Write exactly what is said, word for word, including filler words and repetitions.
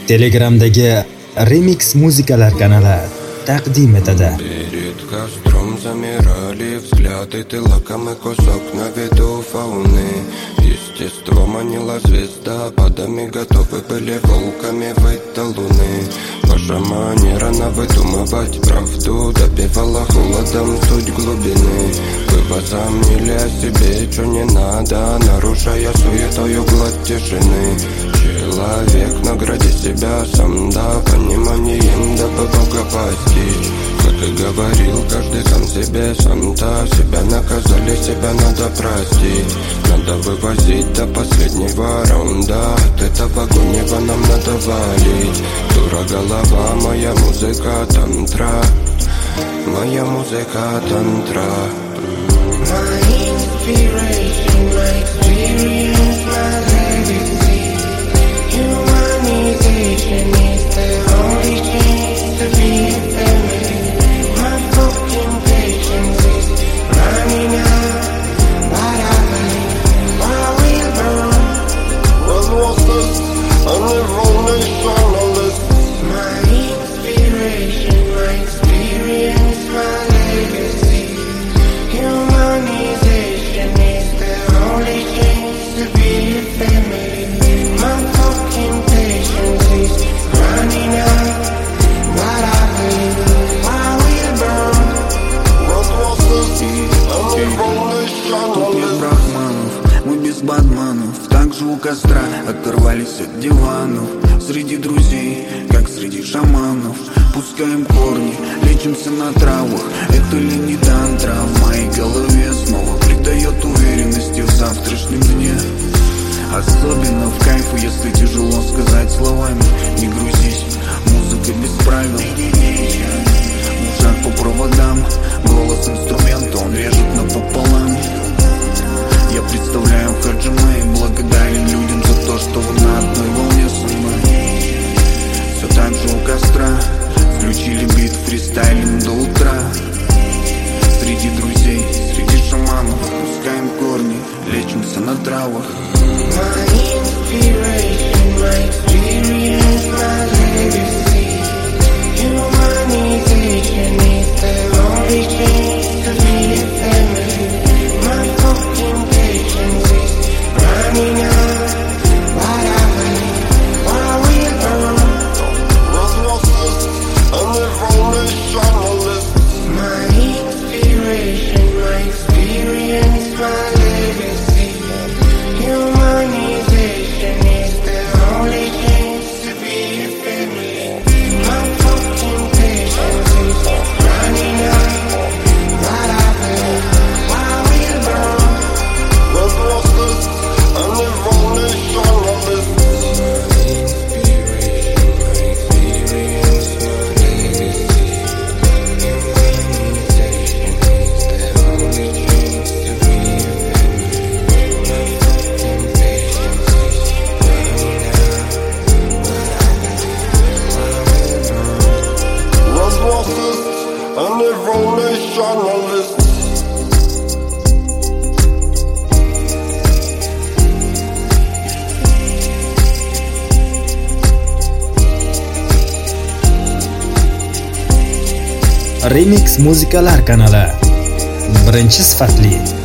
Telegramdagi Remix muzikalar kanali taqdim etadi. Перед костром замирали взгляды, ты лакомый кусок на виду фауны. Естество манила звезда, падами готовы были волками выйти луны. Ваша манера на выдумывать правду допивала холодом суть глубины. Вы возомнили о себе, что не надо, нарушая суетою гладь тишины. Человек, награди себя сам, да, пониманием, дабы Бога постичь. Как и говорил, каждый сам себе, сам-то себя наказали, себя надо простить. Надо вывозить до последнего раунда, от этого гонева нам надо валить. Дура голова, моя музыка тантра, моя музыка тантра. My inspiration, my experience, my legacy. Humanization is the only chance to be a family. My fucking patience is running out, but I believe I will burn. What was this? I'm the foundationalist. My inspiration, my experience, my legacy. Humanization is the only chance to be a family. My fucking patience is running out, but I believe I will burn. What was this? I'm the foundationalist. Тут нет брахманов, мы без бадманов. Также у костра оторвались от диванов. Среди друзей, как среди шаманов. Пускаем корни, лечимся на травах. Это ли не тантра? В моей голове снова придает уверенности в завтрашнем дне. Особенно в кайфу, если тяжело сказать словами. Не грузись, музыка без правил. В ушах по проводам, голос инструмента, он режет напополам. Я представляю Хаджима и благодарен людям за то, что вы на одной волне со мной. Все так же у костра, включили бит фристайлем до утра. Среди друзей, среди шаманов, пускаем корни, лечимся на травах. My inspiration, my experience, my legacy. Humanization is the only chance to be a family. My fucking patience is running out, but I believe I will burn. What was this? I'm the foundationalist. My inspiration, my experience, my legacy. Humanization is the only chance to be a family. My fucking patience is running out, but I believe I will burn. What was this? I'm the foundationalist. What was this? I'm the foundationalist. Remix muzikalar kanali birinchi sifatli